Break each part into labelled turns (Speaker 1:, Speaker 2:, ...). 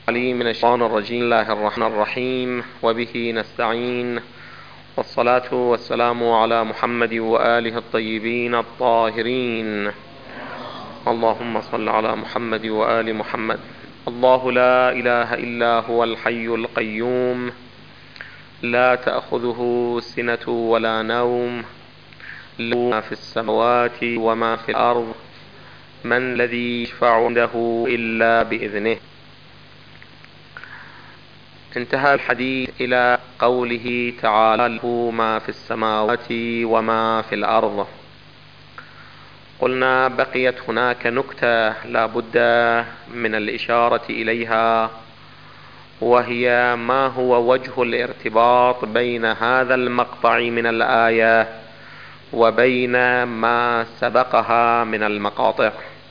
Speaker 1: علي من الشيطان الرجيم. الله الرحمن الرحيم، وبه نستعين، والصلاة والسلام على محمد وآله الطيبين الطاهرين. اللهم صل على محمد وآل محمد. الله لا إله إلا هو الحي القيوم، لا تأخذه سنة ولا نوم، له ما في السماوات وما في الأرض، من الذي يشفع عنده إلا بإذنه. انتهى الحديث إلى قوله تعالى: له ما في السماوات وما في الأرض. قلنا بقيت هناك نكتة لا بد من الإشارة إليها، وهي ما هو وجه الارتباط بين هذا المقطع من الآية وبين ما سبقها من المقاطع.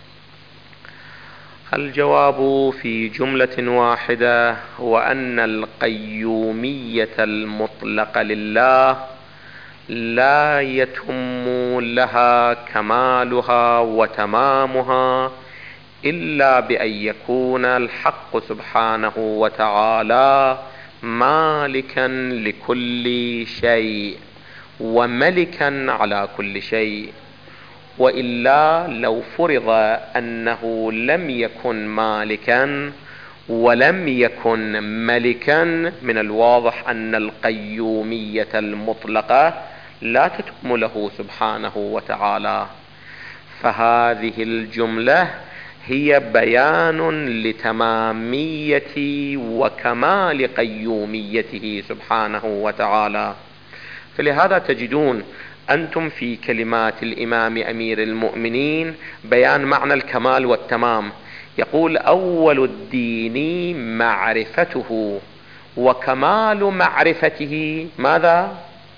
Speaker 1: الجواب في جملة واحدة، وأن القيومية المطلقة لله لا يتم لها كمالها وتمامها إلا بأن يكون الحق سبحانه وتعالى مالكا لكل شيء وملكا على كل شيء. وإلا لو فرض أنه لم يكن مالكا ولم يكن ملكا، من الواضح أن القيومية المطلقة لا تتم له سبحانه وتعالى. فهذه الجملة هي بيان لتمامية وكمال قيوميته سبحانه وتعالى. فلهذا تجدون أنتم في كلمات الإمام أمير المؤمنين بيان معنى الكمال والتمام. يقول: أول الدين معرفته، وكمال معرفته ماذا؟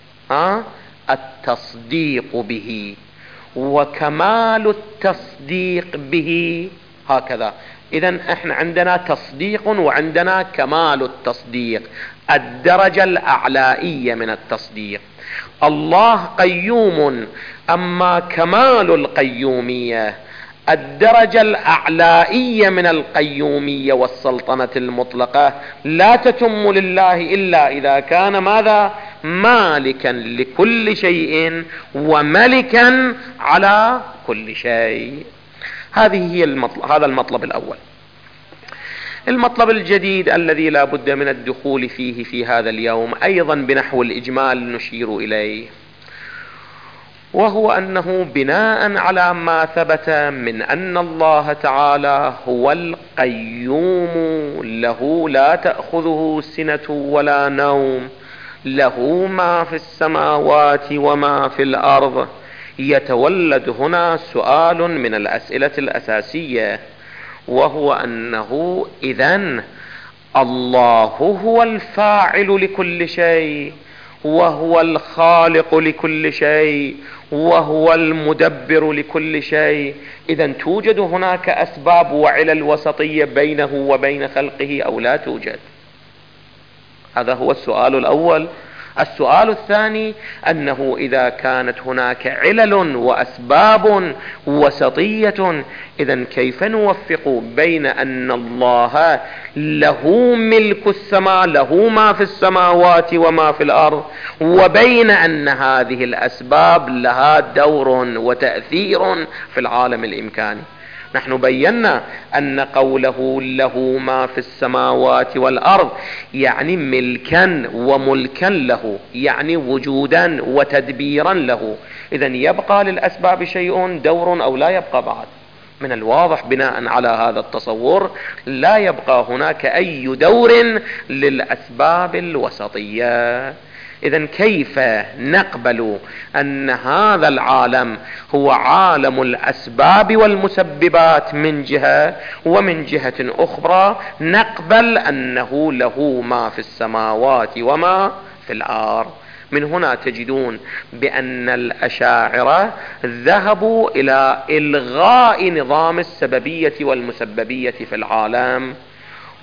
Speaker 1: التصديق به، وكمال التصديق به هكذا. إذن احنا عندنا تصديق وعندنا كمال التصديق، الدرجة الأعلائية من التصديق. الله قيوم، أما كمال القيومية، الدرجة الأعلائية من القيومية والسلطنة المطلقة، لا تتم لله إلا إذا كان ماذا؟ مالكا لكل شيء وملكا على كل شيء. هذا المطلب الأول. المطلب الجديد الذي لا بد من الدخول فيه في هذا اليوم أيضا بنحو الإجمال نشير إليه، وهو أنه بناء على ما ثبت من أن الله تعالى هو القيوم، له لا تأخذه سنة ولا نوم، له ما في السماوات وما في الأرض، يتولد هنا سؤال من الأسئلة الأساسية، وهو أنه إذن الله هو الفاعل لكل شيء، وهو الخالق لكل شيء، وهو المدبر لكل شيء. إذن توجد هناك أسباب وعلل وسطية بينه وبين خلقه أو لا توجد؟ هذا هو السؤال الأول. السؤال الثاني أنه إذا كانت هناك علل وأسباب وسطية، إذن كيف نوفق بين أن الله له ملك السماء، له ما في السماوات وما في الأرض، وبين أن هذه الأسباب لها دور وتأثير في العالم الإمكاني؟ نحن بينا أن قوله له ما في السماوات والأرض يعني ملكا وملكا له، يعني وجودا وتدبيرا له. إذن يبقى للأسباب شيء دور أو لا يبقى؟ بعد من الواضح بناء على هذا التصور لا يبقى هناك أي دور للأسباب الوسطية. إذن كيف نقبل أن هذا العالم هو عالم الأسباب والمسببات من جهة، ومن جهة أخرى نقبل أنه له ما في السماوات وما في الأرض؟ من هنا تجدون بأن الأشاعرة ذهبوا إلى إلغاء نظام السببية والمسببية في العالم،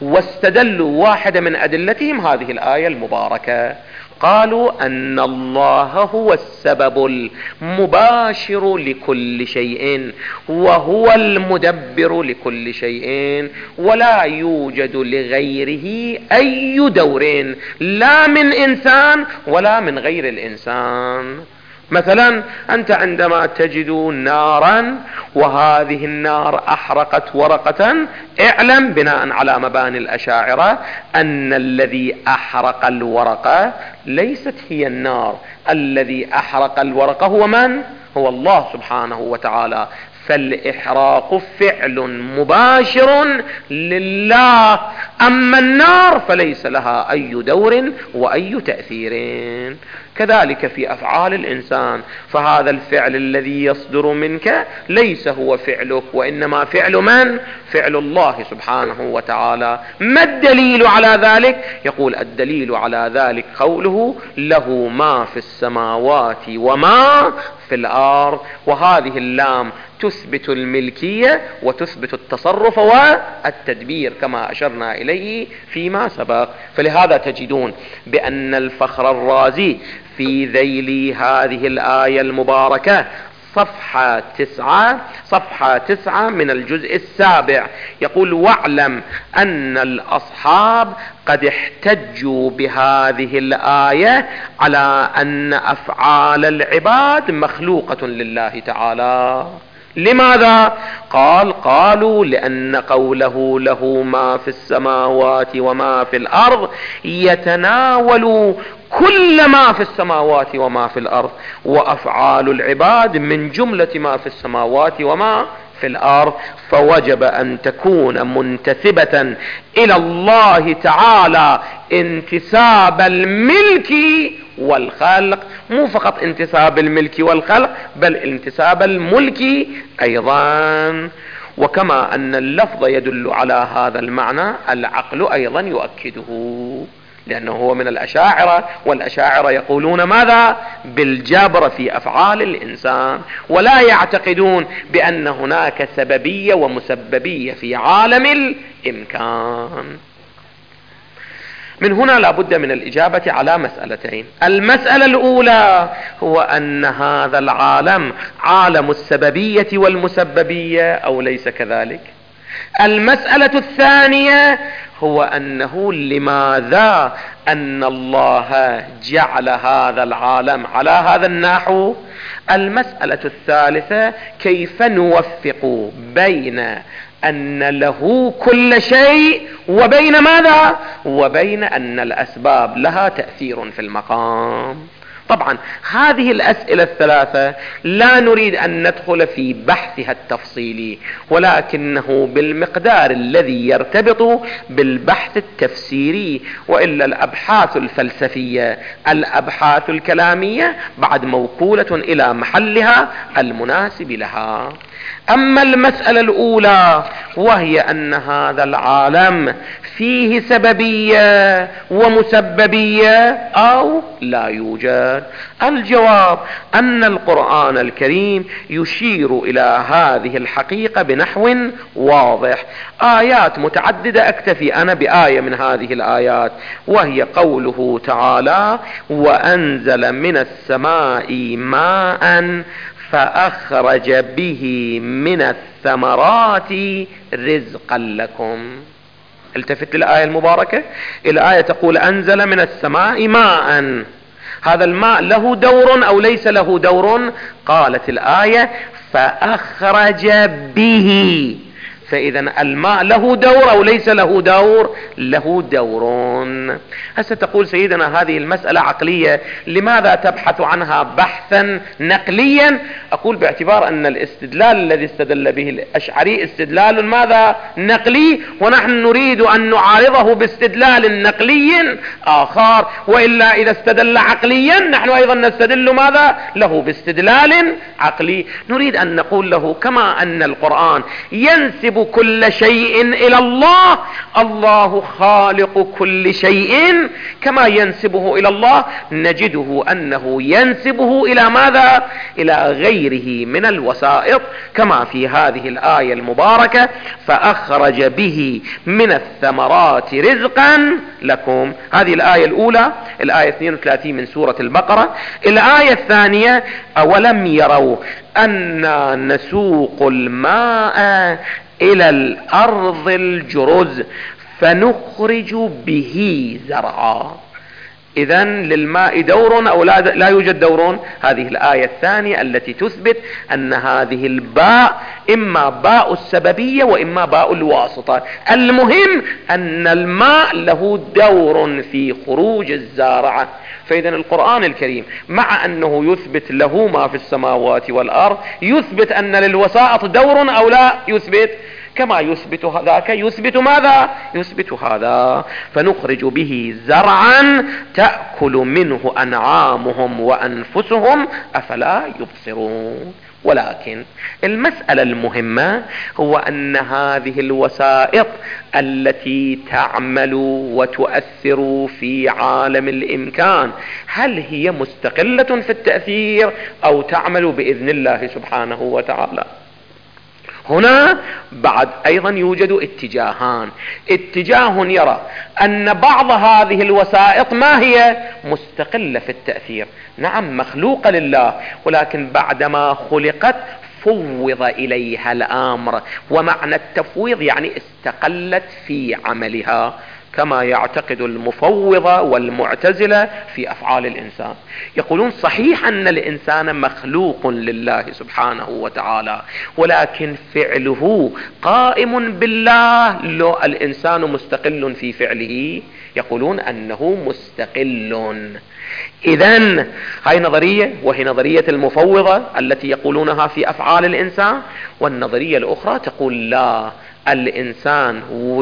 Speaker 1: واستدلوا واحدة من أدلتهم هذه الآية المباركة، قالوا أن الله هو السبب المباشر لكل شيء وهو المدبر لكل شيء، ولا يوجد لغيره أي دور، لا من إنسان ولا من غير الإنسان. مثلا أنت عندما تجد نارا وهذه النار أحرقت ورقة، اعلم بناء على مباني الأشاعرة أن الذي أحرق الورقة ليست هي النار، الذي أحرق الورقة هو من؟ هو الله سبحانه وتعالى. فالإحراق فعل مباشر لله، أما النار فليس لها أي دور وأي تأثير. كذلك في أفعال الإنسان، فهذا الفعل الذي يصدر منك ليس هو فعلك، وإنما فعل من؟ فعل الله سبحانه وتعالى. ما الدليل على ذلك؟ يقول الدليل على ذلك قوله له ما في السماوات وما في الأرض، وهذه اللام تثبت الملكية وتثبت التصرف والتدبير كما أشرنا إليه فيما سبق. فلهذا تجدون بأن الفخر الرازي في ذيل هذه الآية المباركة صفحة 9 من الجزء 7 يقول: واعلم أن الأصحاب قد احتجوا بهذه الآية على أن أفعال العباد مخلوقة لله تعالى. لماذا؟ قالوا لأن قوله له ما في السماوات وما في الأرض يتناول كل ما في السماوات وما في الأرض، وأفعال العباد من جملة ما في السماوات وما في الأرض، فوجب أن تكون منتسبة إلى الله تعالى انتساب الملك والخلق، مو فقط انتساب الملك والخلق بل انتساب الملك أيضا. وكما أن اللفظ يدل على هذا المعنى، العقل أيضا يؤكده، لأنه هو من الأشاعرة، والأشاعرة يقولون ماذا؟ بالجبر في أفعال الإنسان، ولا يعتقدون بأن هناك سببية ومسببية في عالم الإمكان. من هنا لا بد من الإجابة على مسألتين. المسألة الأولى هو أن هذا العالم عالم السببية والمسببية أو ليس كذلك؟ المسألة الثانية هو أنه لماذا أن الله جعل هذا العالم على هذا النحو؟ المسألة الثالثة كيف نوفق بين أن له كل شيء وبين ماذا؟ وبين أن الأسباب لها تأثير في المقام. طبعا هذه الأسئلة الثلاثة لا نريد أن ندخل في بحثها التفصيلي، ولكنه بالمقدار الذي يرتبط بالبحث التفسيري، وإلا الأبحاث الفلسفية الأبحاث الكلامية بعد موكولة إلى محلها المناسب لها. أما المسألة الأولى وهي أن هذا العالم فيه سببية ومسببية أو لا يوجد، الجواب أن القرآن الكريم يشير إلى هذه الحقيقة بنحو واضح. آيات متعددة، أكتفي أنا بآية من هذه الآيات، وهي قوله تعالى: وأنزل من السماء ماء فأخرج به من الثمرات رزقا لكم. التفت للآية المباركة، الآية تقول أنزل من السماء ماء، هذا الماء له دور أو ليس له دور؟ قالت الآية فأخرج به، فإذا الماء له دور أو ليس له دور؟ له دور. هسه تقول سيدنا هذه المسألة عقلية، لماذا تبحث عنها بحثا نقليا؟ أقول باعتبار أن الاستدلال الذي استدل به الأشعري استدلال ماذا؟ نقلي، ونحن نريد أن نعارضه باستدلال نقلي آخر، وإلا إذا استدل عقليا نحن أيضا نستدل ماذا؟ له باستدلال عقلي. نريد أن نقول له كما أن القرآن ينسب ننسب كل شيء الى الله، الله خالق كل شيء، كما ينسبه الى الله نجده انه ينسبه الى ماذا؟ الى غيره من الوسائط، كما في هذه الآية المباركة: فأخرج به من الثمرات رزقا لكم. هذه الآية الأولى، الآية 32 من سورة البقرة. الآية الثانية: أولم يروا أنا نسوق الماء إلى الأرض الجرز فنخرج به زرعا. إذن للماء دور أو لا يوجد دور؟ هذه الآية الثانية التي تثبت أن هذه الباء إما باء السببية وإما باء الواسطة. المهم أن الماء له دور في خروج الزارعة. فإذا القرآن الكريم مع أنه يثبت له ما في السماوات والأرض، يثبت أن للوسائط دور أو لا يثبت؟ كما يثبت ذاك يثبت ماذا؟ يثبت هذا. فنخرج به زرعا تأكل منه أنعامهم وأنفسهم أفلا يبصرون. ولكن المسألة المهمة هو أن هذه الوسائط التي تعمل وتؤثر في عالم الإمكان، هل هي مستقلة في التأثير أو تعمل بإذن الله سبحانه وتعالى؟ هنا بعد أيضا يوجد اتجاهان. اتجاه يرى أن بعض هذه الوسائط ما هي مستقلة في التأثير، نعم مخلوقة لله، ولكن بعدما خلقت فوض إليها الأمر، ومعنى التفويض يعني استقلت في عملها، كما يعتقد المفوضة والمعتزلة في أفعال الإنسان. يقولون صحيح أن الإنسان مخلوق لله سبحانه وتعالى، ولكن فعله قائم بالله، لو الإنسان مستقل في فعله؟ يقولون أنه مستقل. إذن هاي نظرية، وهي نظرية المفوضة التي يقولونها في أفعال الإنسان. والنظرية الأخرى تقول لا، الإنسان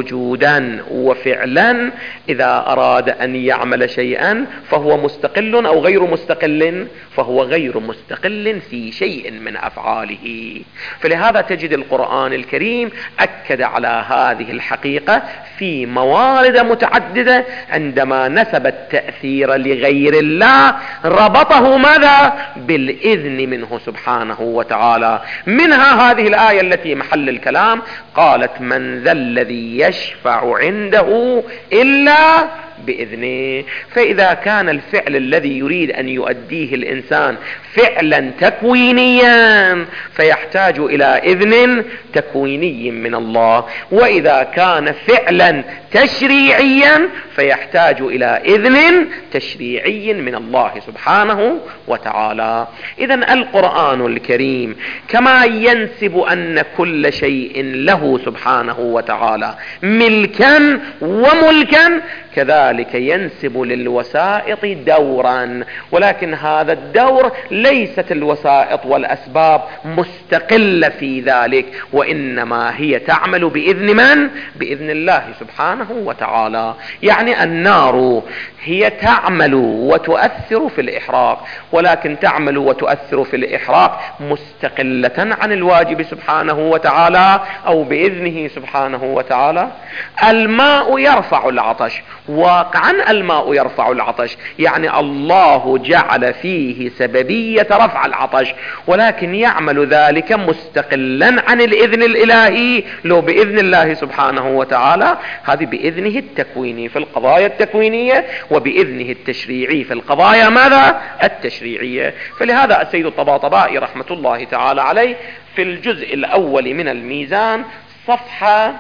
Speaker 1: وجودا وفعلا إذا أراد أن يعمل شيئا فهو مستقل أو غير مستقل؟ فهو غير مستقل في شيء من أفعاله. فلهذا تجد القرآن الكريم أكد على هذه الحقيقة في موارد متعددة، عندما نسب التأثير لغير الله ربطه ماذا؟ بالإذن منه سبحانه وتعالى. منها هذه الآية التي محل الكلام، قالت: من ذا الذي يشفع عنده إلا بإذنه. فإذا كان الفعل الذي يريد أن يؤديه الإنسان فعلا تكوينيا فيحتاج إلى إذن تكويني من الله، وإذا كان فعلا تشريعيا فيحتاج إلى إذن تشريعي من الله سبحانه وتعالى. إذن القرآن الكريم كما ينسب أن كل شيء له سبحانه وتعالى ملكا وملكا، كذلك ينسب للوسائط دورا، ولكن هذا الدور ليست الوسائط والأسباب مستقلة في ذلك، وإنما هي تعمل بإذن من؟ بإذن الله سبحانه وتعالى. يعني النار هي تعمل وتؤثر في الإحراق، ولكن تعمل وتؤثر في الإحراق مستقلة عن الواجب سبحانه وتعالى أو بإذنه سبحانه وتعالى. الماء يرفع العطش، واقعا الماء يرفع العطش، يعني الله جعل فيه سببية رفع العطش، ولكن يعمل ذلك مستقلا عن الإذن الإلهي، لو بإذن الله سبحانه وتعالى. هذه بإذنه التكويني في القضايا التكوينية، وبإذنه التشريعي في القضايا ماذا؟ التشريعية. فلهذا السيد الطباطبائي رحمة الله تعالى عليه في الجزء الأول من الميزان صفحة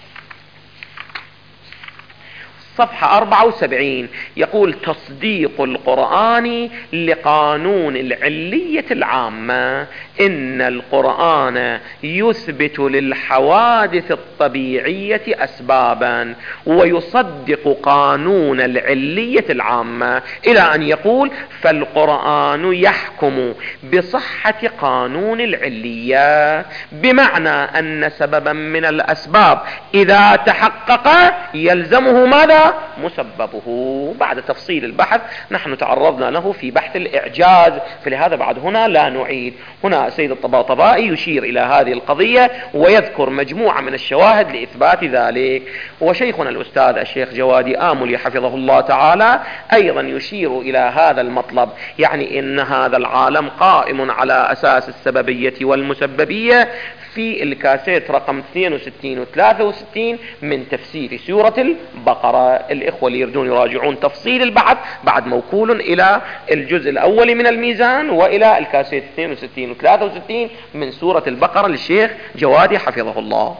Speaker 1: 74 يقول: تصديق القرآن لقانون العلية العامة. إن القرآن يثبت للحوادث الطبيعية أسبابا ويصدق قانون العلية العامة، إلى أن يقول: فالقرآن يحكم بصحة قانون العلية، بمعنى أن سببا من الأسباب إذا تحقق يلزمه ماذا؟ ومسببه. بعد تفصيل البحث نحن تعرضنا له في بحث الإعجاز، فلهذا بعد هنا لا نعيد. هنا السيد الطباطبائي يشير إلى هذه القضية ويذكر مجموعة من الشواهد لإثبات ذلك. وشيخنا الأستاذ الشيخ جوادي آملي حفظه الله تعالى أيضا يشير إلى هذا المطلب، يعني إن هذا العالم قائم على أساس السببية والمسببية في الكاسيت رقم 62 و 63 من تفسير سورة البقرة. الإخوة اللي يردون يراجعون تفصيل البحث بعد موكول إلى الجزء الأول من الميزان وإلى الكاسيت 62 و 63 من سورة البقرة للشيخ جوادي حفظه الله.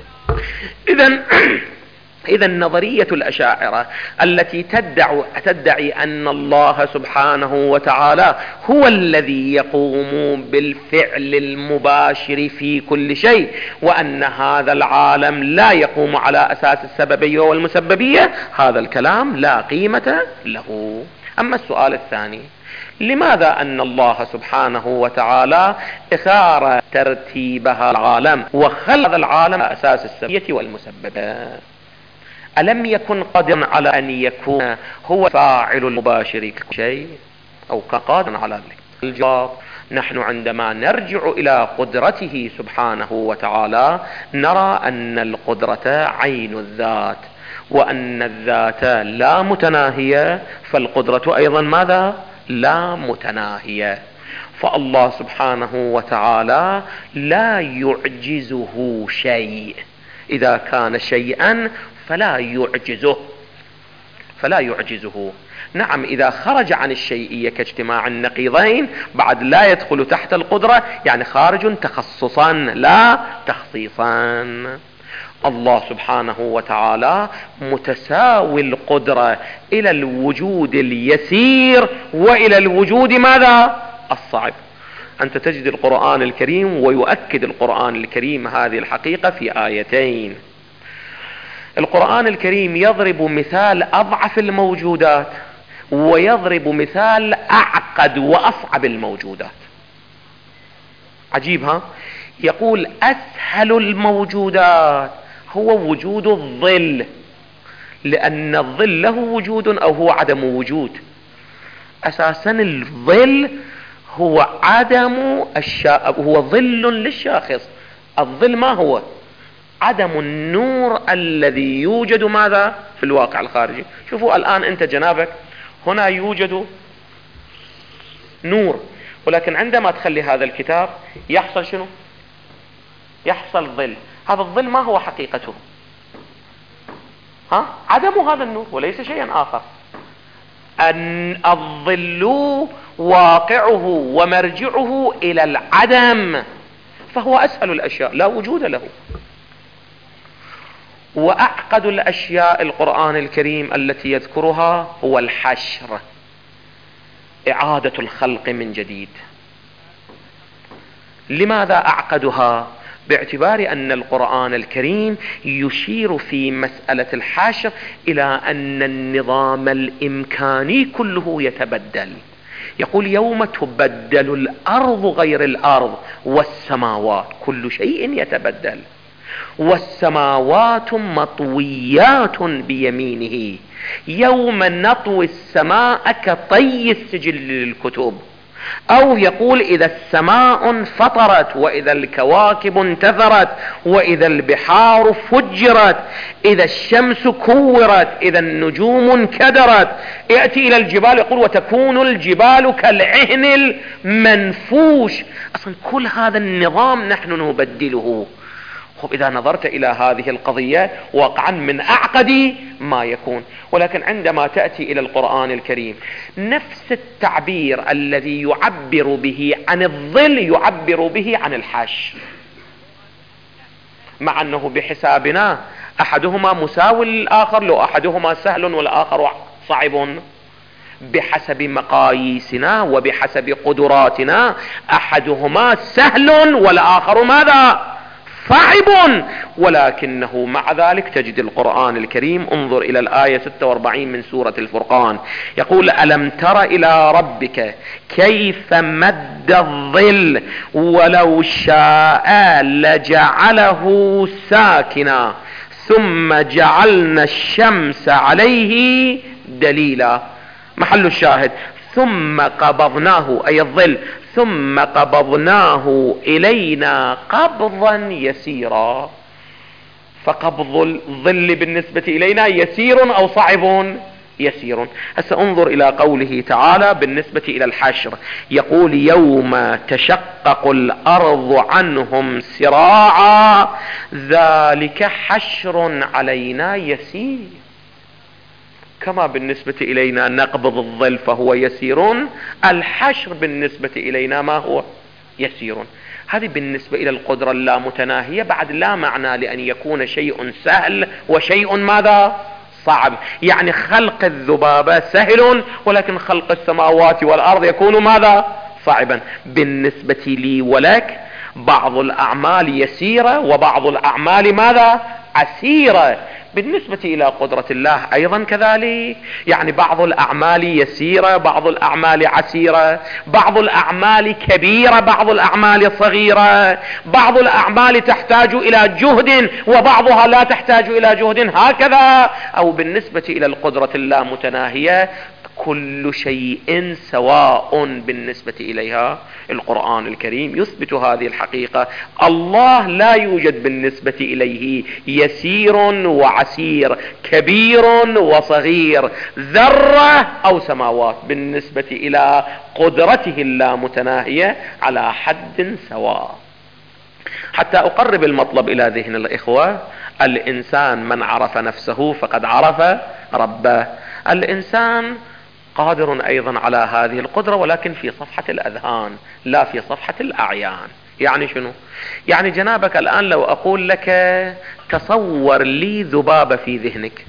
Speaker 1: إذا نظرية الأشاعرة التي تدعي أن الله سبحانه وتعالى هو الذي يقوم بالفعل المباشر في كل شيء، وأن هذا العالم لا يقوم على أساس السببية والمسببية، هذا الكلام لا قيمة له. أما السؤال الثاني، لماذا أن الله سبحانه وتعالى اختار ترتيبها العالم وخلق العالم على أساس السببية والمسببية؟ ألم يكن قادرا على أن يكون هو فاعل المباشر كل شيء، أو قادرا على ذلك؟ الجواب: نحن عندما نرجع إلى قدرته سبحانه وتعالى نرى أن القدرة عين الذات، وأن الذات لا متناهية، فالقدرة أيضا ماذا؟ لا متناهية. فالله سبحانه وتعالى لا يعجزه شيء، إذا كان شيئا فلا يعجزه. نعم، إذا خرج عن الشيئية كاجتماع النقيضين بعد لا يدخل تحت القدرة، يعني خارج تخصصا لا تخصيصا. الله سبحانه وتعالى متساوي القدرة إلى الوجود اليسير وإلى الوجود ماذا؟ الصعب. أنت تجد القرآن الكريم ويؤكد القرآن الكريم هذه الحقيقة في آيتين. القرآن الكريم يضرب مثال أضعف الموجودات ويضرب مثال أعقد وأصعب الموجودات. عجيب ها؟ يقول أسهل الموجودات هو وجود الظل، لأن الظل له وجود أو هو عدم وجود. أساسا الظل هو هو ظل للشاخص. الظل ما هو؟ عدم النور الذي يوجد ماذا؟ في الواقع الخارجي. شوفوا الآن أنت جنابك هنا يوجد نور، ولكن عندما تخلي هذا الكتاب يحصل شنو؟ يحصل ظل. هذا الظل ما هو حقيقته؟ عدم هذا النور وليس شيئا آخر. أن الظل واقعه ومرجعه إلى العدم، فهو أسهل الأشياء لا وجود له. وأعقد الأشياء القرآن الكريم التي يذكرها هو الحشر، إعادة الخلق من جديد. لماذا أعقدها؟ باعتبار أن القرآن الكريم يشير في مسألة الحشر إلى أن النظام الإمكاني كله يتبدل. يقول يوم تبدل الأرض غير الأرض والسماوات، كل شيء يتبدل. والسماوات مطويات بيمينه، يوم نطوي السماء كطي السجل للكتب. أو يقول إذا السماء انفطرت، وإذا الكواكب انتثرت، وإذا البحار فجرت، إذا الشمس كورت، إذا النجوم انكدرت. يأتي إلى الجبال يقول وتكون الجبال كالعهن المنفوش. أصلا كل هذا النظام نحن نبدله. إذا نظرت إلى هذه القضية واقعا من أعقد ما يكون. ولكن عندما تأتي إلى القرآن الكريم نفس التعبير الذي يعبر به عن الظل يعبر به عن الحشر، مع أنه بحسابنا أحدهما مساوي للآخر، لو أحدهما سهل والآخر صعب. بحسب مقاييسنا وبحسب قدراتنا أحدهما سهل والآخر ماذا؟ صعب. ولكنه مع ذلك تجد القرآن الكريم، انظر إلى الآية 46 من سورة الفرقان، يقول ألم تر إلى ربك كيف مد الظل ولو شاء لجعله ساكنا. ثم جعلنا الشمس عليه دليلا. محل الشاهد ثم قبضناه أي الظل، ثم قبضناه إلينا قبضا يسيرا. فقبض الظل بالنسبة إلينا يسير أو صعب؟ يسير. هسه انظر إلى قوله تعالى بالنسبة إلى الحشر، يقول يوم تشقق الأرض عنهم سراعا ذلك حشر علينا يسير. كما بالنسبة إلينا نقبض الظل فهو يسير، الحشر بالنسبة إلينا ما هو؟ يسير. هذه بالنسبة إلى القدرة اللامتناهية بعد لا معنى لأن يكون شيء سهل وشيء ماذا؟ صعب. يعني خلق الذبابة سهل ولكن خلق السماوات والأرض يكون ماذا؟ صعبا. بالنسبة لي ولك بعض الأعمال يسيرة وبعض الأعمال ماذا؟ عسيرة. بالنسبة إلى قدرة الله أيضا كذلك، يعني بعض الأعمال يسيرة بعض الأعمال عسيرة، بعض الأعمال كبيرة بعض الأعمال صغيرة، بعض الأعمال تحتاج إلى جهد وبعضها لا تحتاج إلى جهد، هكذا. أو بالنسبة إلى القدرة اللامتناهية كل شيء سواء بالنسبة إليها. القرآن الكريم يثبت هذه الحقيقة. الله لا يوجد بالنسبة إليه يسير وعسير، كبير وصغير، ذرة أو سماوات، بالنسبة إلى قدرته اللامتناهية على حد سواء. حتى أقرب المطلب إلى ذهن الإخوة، الإنسان من عرف نفسه فقد عرف ربه. الإنسان قادر أيضا على هذه القدرة ولكن في صفحة الأذهان لا في صفحة الأعيان. يعني شنو؟ يعني جنابك الآن لو أقول لك تصور لي ذبابة في ذهنك،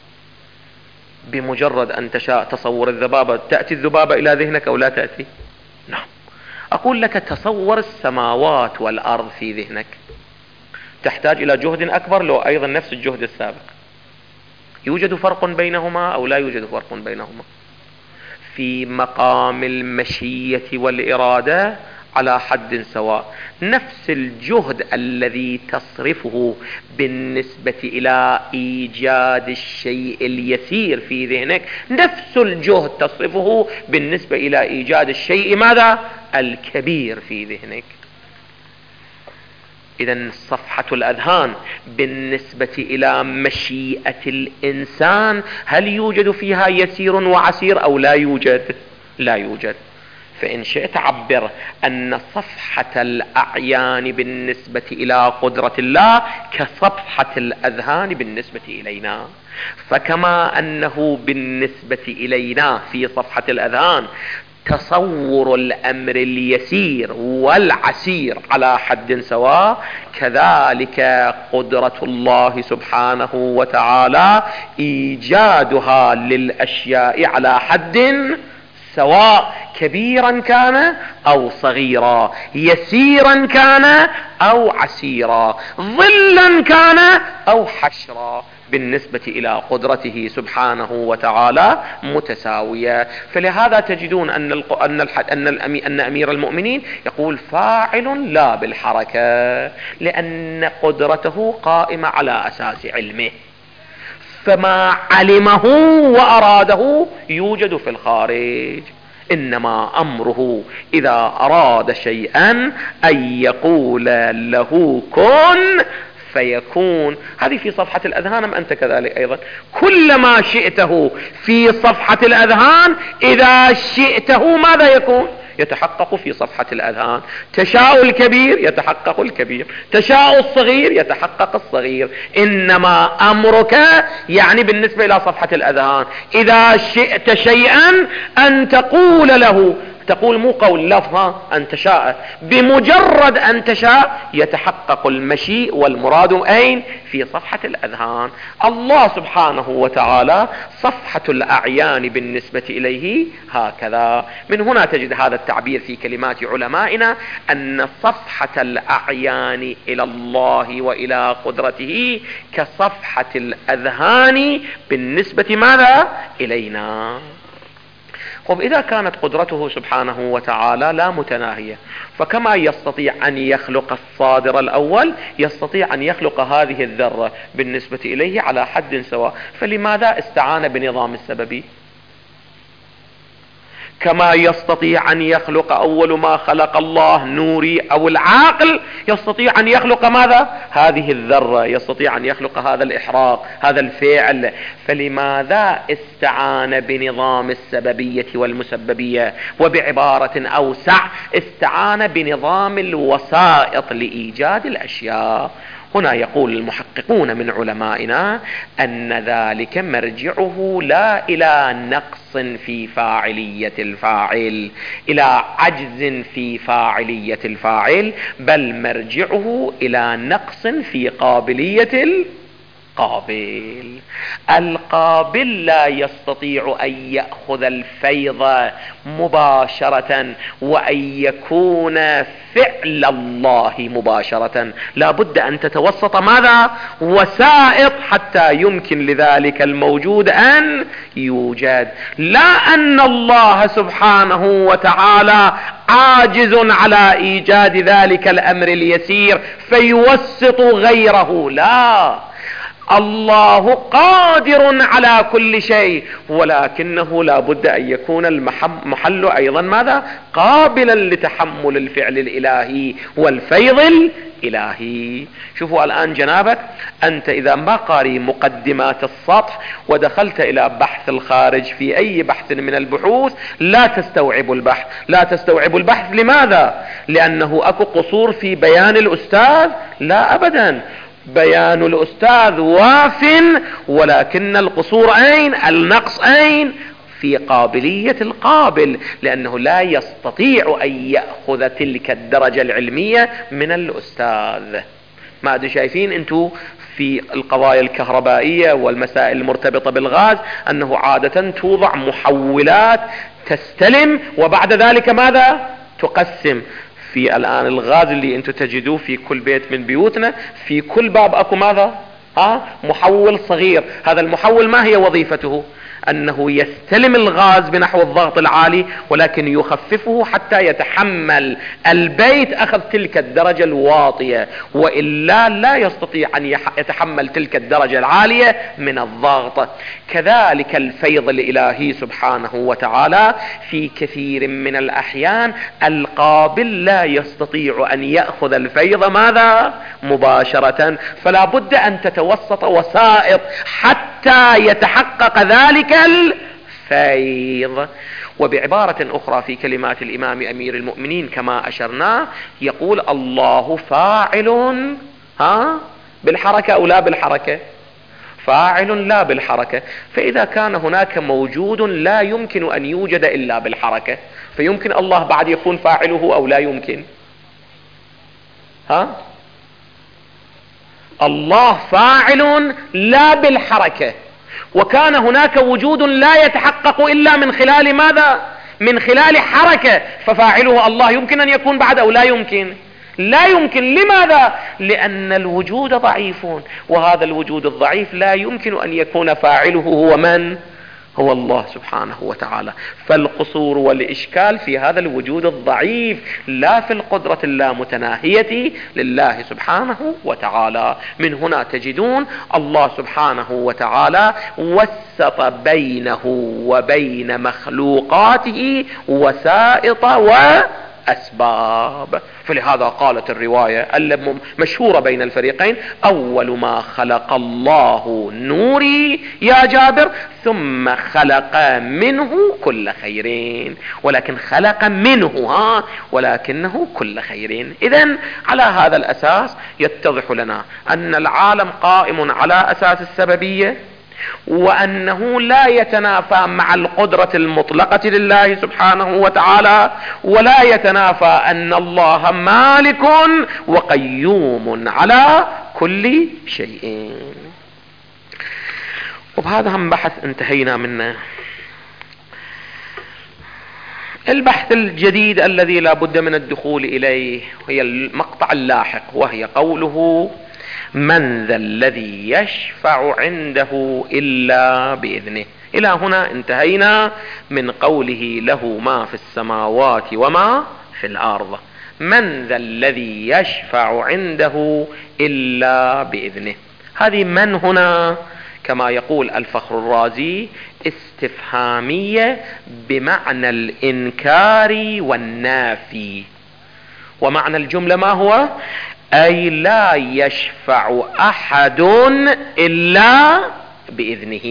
Speaker 1: بمجرد أن تشاء تصور الذبابة، تأتي الذبابة إلى ذهنك أو لا تأتي؟ نعم. أقول لك تصور السماوات والأرض في ذهنك، تحتاج إلى جهد أكبر لو أيضا نفس الجهد السابق؟ يوجد فرق بينهما أو لا يوجد فرق بينهما؟ في مقام المشيئة والإرادة على حد سواء. نفس الجهد الذي تصرفه بالنسبة إلى إيجاد الشيء اليسير في ذهنك، نفس الجهد تصرفه بالنسبة إلى إيجاد الشيء ماذا؟ الكبير في ذهنك. إذن صفحة الأذهان بالنسبة إلى مشيئة الإنسان هل يوجد فيها يسير وعسير أو لا يوجد؟ لا يوجد. فإن شئت عبر أن صفحة الأعيان بالنسبة إلى قدرة الله كصفحة الأذهان بالنسبة إلينا. فكما أنه بالنسبة إلينا في صفحة الأذهان تصور الأمر اليسير والعسير على حد سواء، كذلك قدرة الله سبحانه وتعالى إيجادها للأشياء على حد سواء، كبيرا كان أو صغيرا، يسيرا كان أو عسيرا، ظلا كان أو حشرا، بالنسبة إلى قدرته سبحانه وتعالى متساوية. فلهذا تجدون أن أمير المؤمنين يقول فاعل لا بالحركة، لأن قدرته قائمة على أساس علمه، فما علمه وأراده يوجد في الخارج. إنما أمره إذا أراد شيئا أن يقول له كن فيكون. هذه في صفحة الأذهان، أم أنت كذلك أيضا؟ كل ما شئته في صفحة الأذهان إذا شئته ماذا يكون؟ يتحقق في صفحة الأذهان. تشاء الكبير يتحقق الكبير، تشاء الصغير يتحقق الصغير. إنما أمرك يعني بالنسبة إلى صفحة الأذهان إذا شئت شيئا أن تقول له، تقول مو قول لفظ، أن تشاء، بمجرد أن تشاء يتحقق المشيء والمراد أين؟ في صفحة الأذهان. الله سبحانه وتعالى صفحة الأعيان بالنسبة إليه هكذا. من هنا تجد هذا التعبير في كلمات علمائنا أن صفحة الأعيان إلى الله وإلى قدرته كصفحة الأذهان بالنسبة ماذا؟ إلينا. إذا كانت قدرته سبحانه وتعالى لا متناهية، فكما يستطيع أن يخلق الصادر الأول يستطيع أن يخلق هذه الذرة بالنسبة إليه على حد سواء، فلماذا استعان بنظام السببي؟ كما يستطيع أن يخلق أول ما خلق الله نوري أو العاقل، يستطيع أن يخلق ماذا؟ هذه الذرة، يستطيع أن يخلق هذا الإحراق، هذا الفعل. فلماذا استعان بنظام السببية والمسببية؟ وبعبارة أوسع استعان بنظام الوسائط لإيجاد الأشياء. هنا يقول المحققون من علمائنا أن ذلك مرجعه لا إلى نقص في فاعلية الفاعل، إلى عجز في فاعلية الفاعل، بل مرجعه إلى نقص في قابلية القابل. القابل لا يستطيع أن يأخذ الفيض مباشرة وأن يكون فعل الله مباشرة، لا بد أن تتوسط ماذا؟ وسائط حتى يمكن لذلك الموجود أن يوجد. لا أن الله سبحانه وتعالى عاجز على إيجاد ذلك الأمر اليسير فيوسط غيره، لا، الله قادر على كل شيء، ولكنه لا بد أن يكون المحل أيضا ماذا؟ قابلا لتحمل الفعل الإلهي والفيض الإلهي. شوفوا الآن جنابك، أنت إذا ما قاري مقدمات السطح ودخلت إلى بحث الخارج في أي بحث من البحوث لا تستوعب البحث. لا تستوعب البحث لماذا؟ لأنه أكو قصور في بيان الأستاذ؟ لا أبدا، بيان الأستاذ واف، ولكن القصور أين؟ النقص أين؟ في قابلية القابل، لأنه لا يستطيع أن يأخذ تلك الدرجة العلمية من الأستاذ. ما أدري شايفين أنتوا في القضايا الكهربائية والمسائل المرتبطة بالغاز أنه عادة توضع محولات تستلم وبعد ذلك ماذا؟ تقسم. في الآن الغاز اللي انتم تجدوه في كل بيت من بيوتنا، في كل باب اكو ماذا؟ محول صغير. هذا المحول ما هي وظيفته؟ أنه يستلم الغاز بنحو الضغط العالي، ولكن يخففه حتى يتحمل البيت أخذ تلك الدرجة الواطية، وإلا لا يستطيع أن يتحمل تلك الدرجة العالية من الضغط. كذلك الفيض الإلهي سبحانه وتعالى في كثير من الأحيان القابل لا يستطيع أن يأخذ الفيض ماذا؟ مباشرة، فلا بد أن تتوسط وسائط حتى يتحقق ذلك الفيض. وبعبارة أخرى في كلمات الإمام أمير المؤمنين كما أشرنا يقول الله فاعل بالحركة أو لا بالحركة؟ فاعل لا بالحركة. فإذا كان هناك موجود لا يمكن أن يوجد إلا بالحركة، فيمكن الله بعد يكون فاعله أو لا يمكن؟ الله فاعل لا بالحركة، وكان هناك وجود لا يتحقق إلا من خلال ماذا؟ من خلال حركة، ففاعله الله يمكن أن يكون بعد أو لا يمكن؟ لا يمكن. لماذا؟ لأن الوجود ضعيف، وهذا الوجود الضعيف لا يمكن أن يكون فاعله هو من؟ هو الله سبحانه وتعالى. فالقصور والإشكال في هذا الوجود الضعيف لا في القدرة اللامتناهية لله سبحانه وتعالى. من هنا تجدون الله سبحانه وتعالى وسط بينه وبين مخلوقاته وسائط وأسباب. فلهذا قالت الرواية المشهورة بين الفريقين: أول ما خلق الله نوري يا جابر ثم خلق منه كل خيرين. ولكن خلق منه ولكنه كل خيرين. إذن على هذا الأساس يتضح لنا أن العالم قائم على أساس السببية، وأنه لا يتنافى مع القدرة المطلقة لله سبحانه وتعالى، ولا يتنافى أن الله مالك وقيوم على كل شيء. وبهذا هم بحث انتهينا منه. البحث الجديد الذي لا بد من الدخول إليه هي المقطع اللاحق، وهي قوله: من ذا الذي يشفع عنده إلا بإذنه. إلى هنا انتهينا من قوله له ما في السماوات وما في الأرض. من ذا الذي يشفع عنده إلا بإذنه. هذه من هنا كما يقول الفخر الرازي استفهامية بمعنى الإنكار والنافي. ومعنى الجملة ما هو؟ أي لا يشفع أحد إلا بإذنه.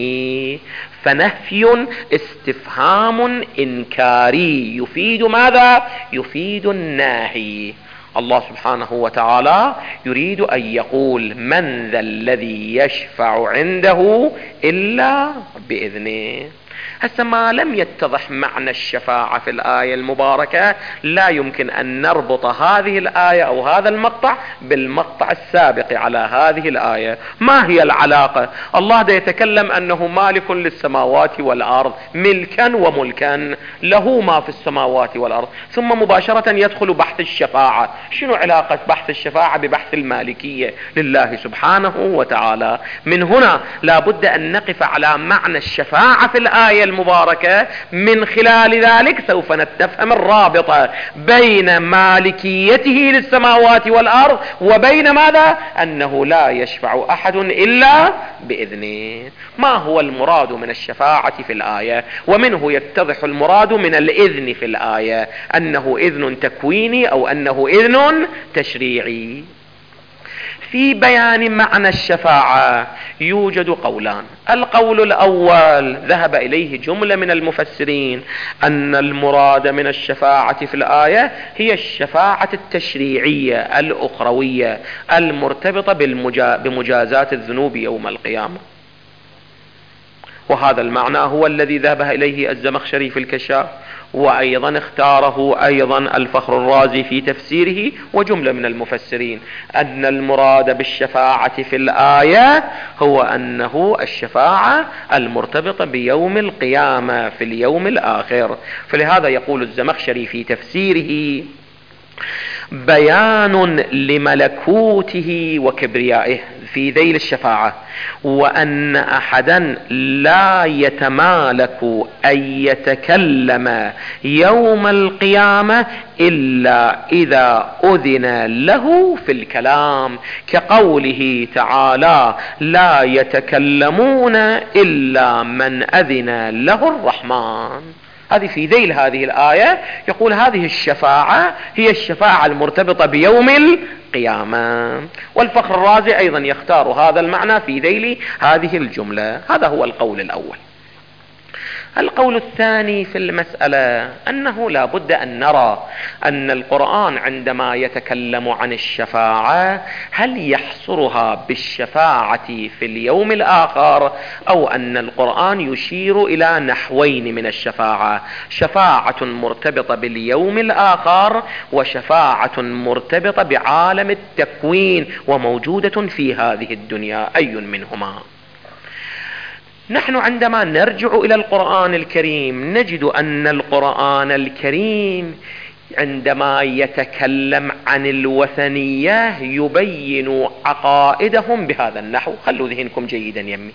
Speaker 1: فنفي استفهام إنكاري يفيد ماذا؟ يفيد الناهي. الله سبحانه وتعالى يريد أن يقول من ذا الذي يشفع عنده إلا بإذنه. هسه ما لم يتضح معنى الشفاعة في الآية المباركة لا يمكن أن نربط هذه الآية أو هذا المقطع بالمقطع السابق على هذه الآية. ما هي العلاقة؟ الله دا يتكلم أنه مالك للسماوات والأرض ملكا وملكا، له ما في السماوات والأرض، ثم مباشرة يدخل بحث الشفاعة. شنو علاقة بحث الشفاعة ببحث المالكية لله سبحانه وتعالى؟ من هنا لا بد أن نقف على معنى الشفاعة في الآية المباركة. من خلال ذلك سوف نفهم الرابطة بين مالكيته للسماوات والأرض وبين ماذا؟ أنه لا يشفع أحد إلا بإذنه. ما هو المراد من الشفاعة في الآية؟ ومنه يتضح المراد من الإذن في الآية، أنه إذن تكويني أو أنه إذن تشريعي. في بيان معنى الشفاعة يوجد قولان. القول الأول ذهب إليه جملة من المفسرين أن المراد من الشفاعة في الآية هي الشفاعة التشريعية الأخروية المرتبطة بمجازات الذنوب يوم القيامة. وهذا المعنى هو الذي ذهب إليه الزمخشري في الكشاف، وأيضا اختاره أيضا الفخر الرازي في تفسيره وجملة من المفسرين، أن المراد بالشفاعة في الآية هو أنه الشفاعة المرتبطة بيوم القيامة في اليوم الآخر. فلهذا يقول الزمخشري في تفسيره بيان لملكوته وكبريائه في ذيل الشفاعة، وأن أحدا لا يتمالك أن يتكلم يوم القيامة إلا إذا أذن له في الكلام، كقوله تعالى لا يتكلمون إلا من أذن له الرحمن. هذه في ذيل هذه الآية يقول هذه الشفاعة هي الشفاعة المرتبطة بيوم القيامة. والفخر الرازي أيضا يختار هذا المعنى في ذيل هذه الجملة. هذا هو القول الأول. القول الثاني في المسألة أنه لا بد أن نرى أن القرآن عندما يتكلم عن الشفاعة هل يحصرها بالشفاعة في اليوم الآخر، أو أن القرآن يشير إلى نحوين من الشفاعة: شفاعة مرتبطة باليوم الآخر وشفاعة مرتبطة بعالم التكوين وموجودة في هذه الدنيا. أي منهما؟ نحن عندما نرجع إلى القرآن الكريم نجد أن القرآن الكريم عندما يتكلم عن الوثنية يبين عقائدهم بهذا النحو. خلوا ذهنكم جيدا يمي.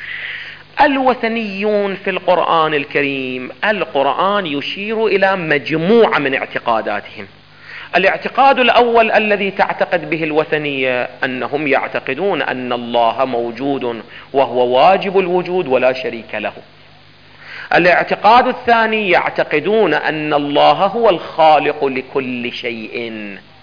Speaker 1: الوثنيون في القرآن الكريم القرآن يشير إلى مجموعة من اعتقاداتهم. الاعتقاد الأول الذي تعتقد به الوثنية أنهم يعتقدون أن الله موجود وهو واجب الوجود ولا شريك له. الاعتقاد الثاني يعتقدون أن الله هو الخالق لكل شيء،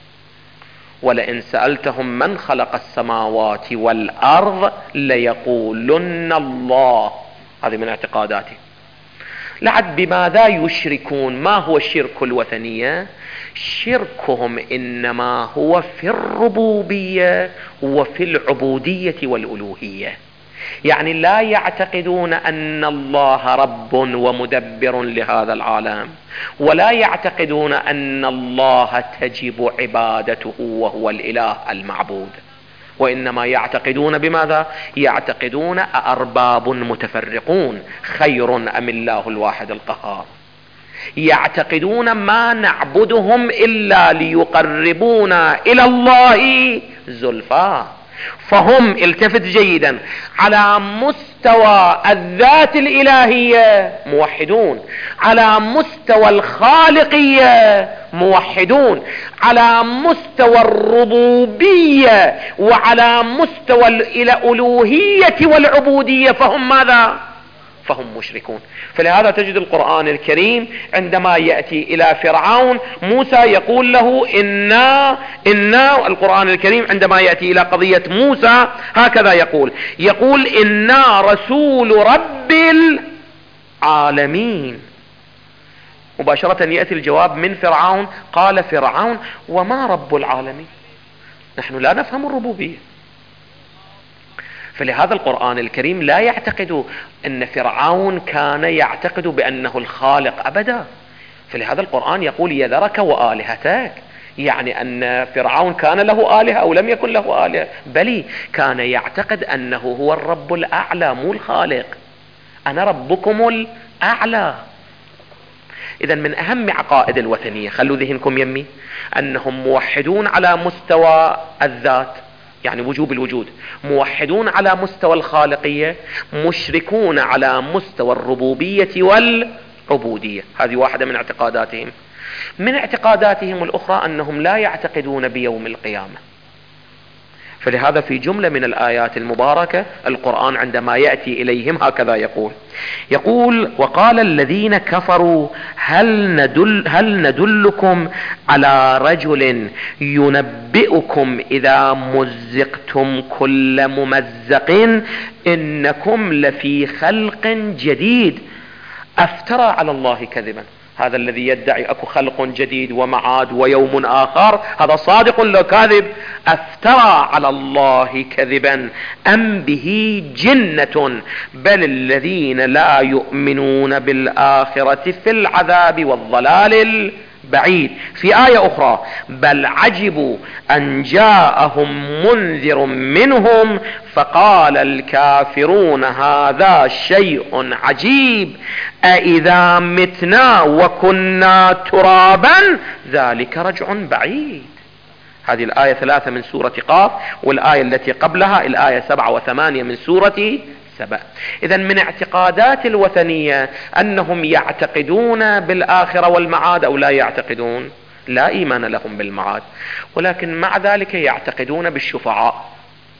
Speaker 1: ولئن سألتهم من خلق السماوات والأرض ليقولن الله. هذه من اعتقاداته. لعد بماذا يشركون؟ ما هو شرك الوثنية؟ شركهم إنما هو في الربوبية وفي العبودية والألوهية. يعني لا يعتقدون أن الله رب ومدبر لهذا العالم، ولا يعتقدون أن الله تجب عبادته وهو الإله المعبود، وإنما يعتقدون بماذا؟ يعتقدون أأرباب متفرقون خير أم الله الواحد القهار. يعتقدون ما نعبدهم إلا ليقربونا إلى الله زلفى. فهم، التفت جيدا، على مستوى الذات الإلهية موحدون، على مستوى الخالقية موحدون، على مستوى الربوبية وعلى مستوى الألوهية والعبودية فهم ماذا؟ فهم مشركون. فلهذا تجد القرآن الكريم عندما يأتي إلى فرعون موسى يقول له إنا القرآن الكريم عندما يأتي إلى قضية موسى هكذا يقول إنا رسول رب العالمين. مباشرة يأتي الجواب من فرعون، قال فرعون وما رب العالمين؟ نحن لا نفهم الربوبية. فلهذا القرآن الكريم لا يعتقد أن فرعون كان يعتقد بأنه الخالق أبدا. فلهذا القرآن يقول يذرك وآلهتك، يعني أن فرعون كان له آلهة أو لم يكن له آلهة؟ بل كان يعتقد أنه هو الرب الأعلى مو الخالق. أنا ربكم الأعلى. إذا من أهم عقائد الوثنية، خلوا ذهنكم يمي، أنهم موحدون على مستوى الذات يعني وجوب الوجود، موحدون على مستوى الخالقية، مشركون على مستوى الربوبية والعبودية. هذه واحدة من اعتقاداتهم. من اعتقاداتهم الأخرى أنهم لا يعتقدون بيوم القيامة. فلهذا في جملة من الآيات المباركة القرآن عندما يأتي إليهم هكذا يقول وقال الذين كفروا هل ندلكم على رجل ينبئكم إذا مزقتم كل ممزق إنكم لفي خلق جديد أفترى على الله كذبا. هذا الذي يدعي اكو خلق جديد ومعاد ويوم آخر، هذا صادق لو كاذب. افترى على الله كذبا ام به جنة بل الذين لا يؤمنون بالآخرة في العذاب والضلال بعيد. في آية أخرى بل عجبوا أن جاءهم منذر منهم فقال الكافرون هذا شيء عجيب أإذا متنا وكنا ترابا ذلك رجع بعيد. هذه الآية 3 من سورة قاف، والآية التي قبلها الآية 7 و8 من سورة سبأ. إذا من اعتقادات الوثنية أنهم يعتقدون بالآخرة والمعاد أو لا يعتقدون؟ لا إيمان لهم بالمعاد، ولكن مع ذلك يعتقدون بالشفعاء.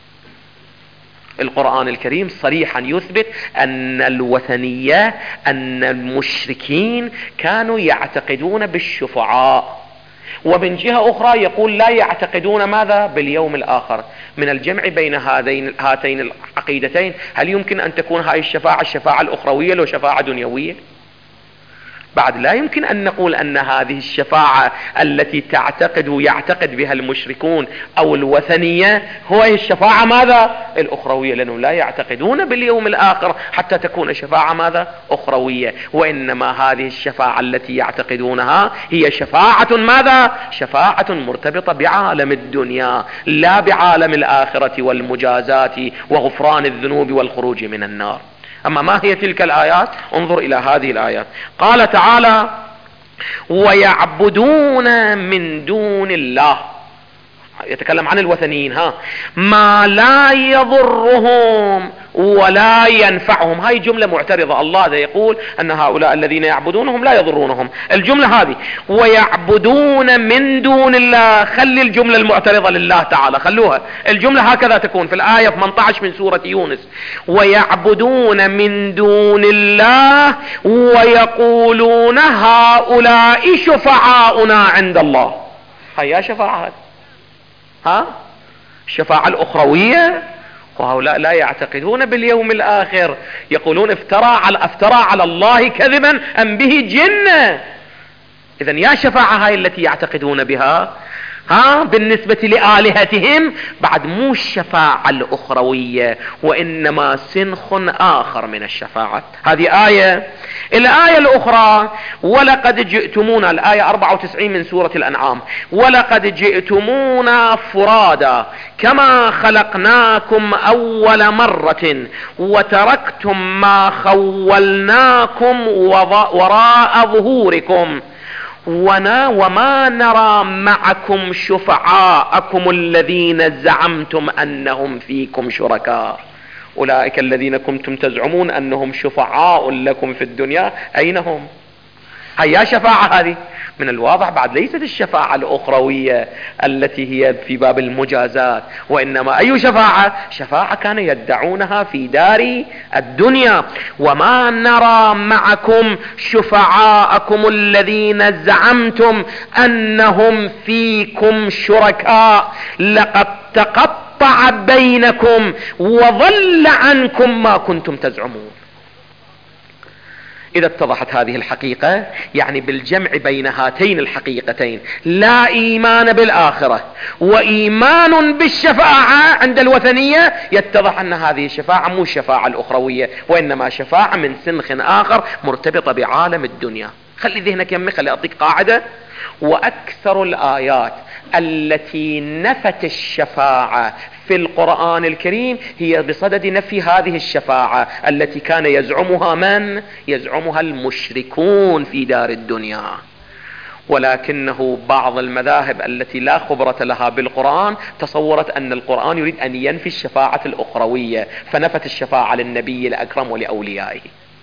Speaker 1: القرآن الكريم صريحا يثبت أن الوثنية أن المشركين كانوا يعتقدون بالشفعاء، ومن جهة أخرى يقول لا يعتقدون ماذا؟ باليوم الآخر. من الجمع بين هاتين العقيدتين هل يمكن أن تكون هاي الشفاعة الأخروية لو شفاعة دنيوية؟ بعد لا يمكن أن نقول أن هذه الشفاعة التي يعتقد بها المشركون أو الوثنية هو الشفاعة ماذا؟ الأخروية، لأنهم لا يعتقدون باليوم الآخر حتى تكون شفاعة ماذا؟ أخروية. وإنما هذه الشفاعة التي يعتقدونها هي شفاعة ماذا؟ شفاعة مرتبطة بعالم الدنيا لا بعالم الآخرة والمجازات وغفران الذنوب والخروج من النار. أما ما هي تلك الآيات؟ انظر إلى هذه الآيات. قال تعالى ويعبدون من دون الله، يتكلم عن الوثنيين، ما لا يضرهم ولا ينفعهم. هاي جملة معترضة. الله يقول أن هؤلاء الذين يعبدونهم لا يضرونهم. الجملة هذه ويعبدون من دون الله، خلي الجملة المعترضة لله تعالى خلوها. الجملة هكذا تكون في الآية 18 من سورة يونس ويعبدون من دون الله ويقولون هؤلاء شفعاؤنا عند الله. هيا شفاعة الشفاعة الأخروية، وهؤلاء لا يعتقدون باليوم الآخر، يقولون افترى على الله كذبا أم به جنة. إذن يا شفاعة هاي التي يعتقدون بها بالنسبة لآلهتهم بعد مو الشفاعة الأخروية وإنما سنخ آخر من الشفاعة. هذه آية. الآية الأخرى ولقد جئتمونا، الآية 94 من سورة الأنعام، ولقد جئتمونا فرادا كما خلقناكم أول مرة وتركتم ما خولناكم وراء ظهوركم وما نرى معكم شفعاءكم الذين زعمتم أنهم فيكم شركاء. أولئك الذين كنتم تزعمون أنهم شفعاء لكم في الدنيا أين هم؟ هيا شفاعة هذه من الواضح بعد ليست الشفاعة الأخروية التي هي في باب المجازات، وإنما أي شفاعة؟ شفاعة كانوا يدعونها في دار الدنيا. وما نرى معكم شفعاءكم الذين زعمتم أنهم فيكم شركاء لقد تقطع بينكم وضل عنكم ما كنتم تزعمون. إذا اتضحت هذه الحقيقة، يعني بالجمع بين هاتين الحقيقتين، لا إيمان بالآخرة وإيمان بالشفاعة عند الوثنية، يتضح أن هذه الشفاعة مو الشفاعة الأخروية، وإنما شفاعة من سنخ آخر مرتبطة بعالم الدنيا. خلي ذهنك يمي، خلي أعطيك قاعدة. وأكثر الآيات التي نفت الشفاعة في القرآن الكريم هي بصدد نفي هذه الشفاعة التي كان يزعمها من؟ يزعمها المشركون في دار الدنيا. ولكنه بعض المذاهب التي لا خبرة لها بالقرآن تصورت أن القرآن يريد أن ينفي الشفاعة الأخروية، فنفت الشفاعة للنبي الأكرم ولأوليائه.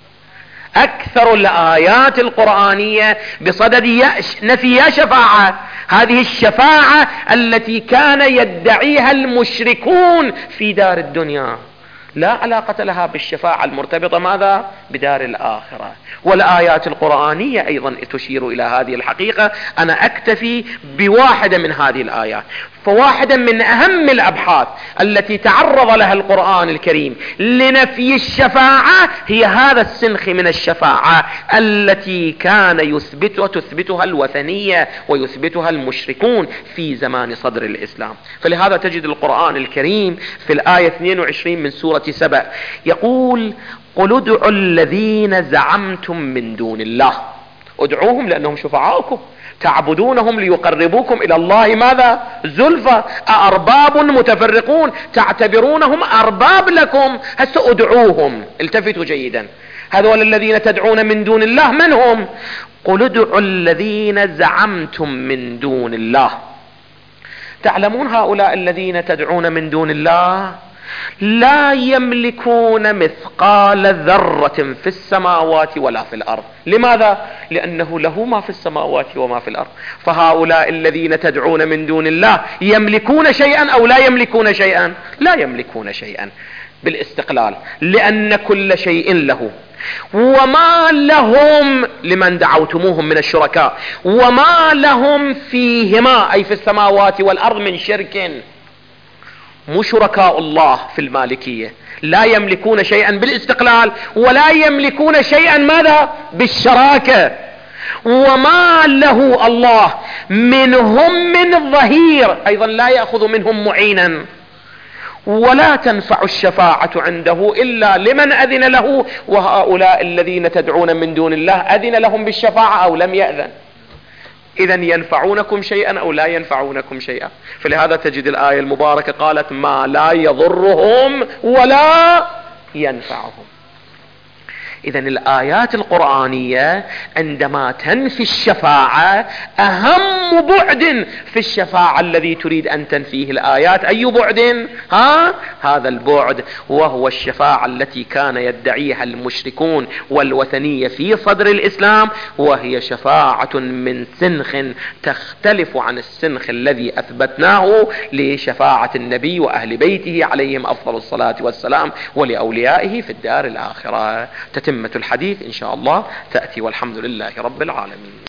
Speaker 1: أكثر الآيات القرآنية بصدد نفي شفاعة، هذه الشفاعة التي كان يدعيها المشركون في دار الدنيا، لا علاقة لها بالشفاعة المرتبطة ماذا؟ بدار الآخرة. والآيات القرآنية أيضا تشير إلى هذه الحقيقة. أنا أكتفي بواحدة من هذه الآيات. فواحدة من أهم الأبحاث التي تعرض لها القرآن الكريم لنفي الشفاعة هي هذا السنخ من الشفاعة التي كان تثبتها الوثنية ويثبتها المشركون في زمان صدر الإسلام. فلهذا تجد القرآن الكريم في الآية 22 من سورة سبأ يقول: قل ادعوا الذين زعمتم من دون الله. ادعوهم لأنهم شفعاؤكم، تعبدونهم ليقربوكم إلى الله ماذا؟ زلفى. أأرباب متفرقون تعتبرونهم أرباب لكم، هسه ادعوهم. التفتوا جيدا، هذول الذين تدعون من دون الله من هم؟ قل ادعوا الذين زعمتم من دون الله. تعلمون هؤلاء الذين تدعون من دون الله لا يملكون مثقال ذرة في السماوات ولا في الأرض. لماذا؟ لأنه له ما في السماوات وما في الأرض. فهؤلاء الذين تدعون من دون الله يملكون شيئا أو لا يملكون شيئا؟ لا يملكون شيئا بالاستقلال، لأن كل شيء له. وما لهم لمن دعوتموهم من الشركاء، وما لهم فيهما أي في السماوات والأرض من شرك. مو شركاء الله في المالكية، لا يملكون شيئا بالاستقلال ولا يملكون شيئا ماذا؟ بالشراكة. وما له الله منهم من ظهير، أيضا لا يأخذ منهم معينا. ولا تنفع الشفاعة عنده إلا لمن أذن له. وهؤلاء الذين تدعون من دون الله أذن لهم بالشفاعة أو لم يأذن؟ إذن ينفعونكم شيئا أو لا ينفعونكم شيئا. فلهذا تجد الآية المباركة قالت: ما لا يضرهم ولا ينفعهم. إذن الآيات القرآنية عندما تنفي الشفاعة أهم بعد في الشفاعة الذي تريد أن تنفيه الآيات أي بعد؟ هذا البعد، وهو الشفاعة التي كان يدعيها المشركون والوثنية في صدر الإسلام، وهي شفاعة من سنخ تختلف عن السنخ الذي أثبتناه لشفاعة النبي وأهل بيته عليهم أفضل الصلاة والسلام ولأوليائه في الدار الآخرة. تتمة الحديث إن شاء الله تأتي، والحمد لله رب العالمين.